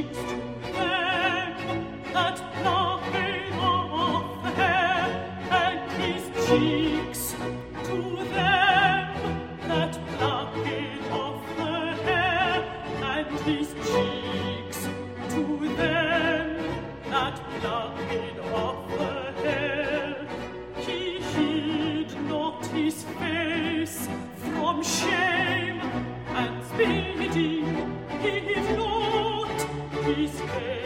cheeks to them that plucked off the hair, and his cheeks to them that plucked off the hair, and his cheeks to them that plucked off the hair. He hid not his face from shame, and spitting he hid not his face.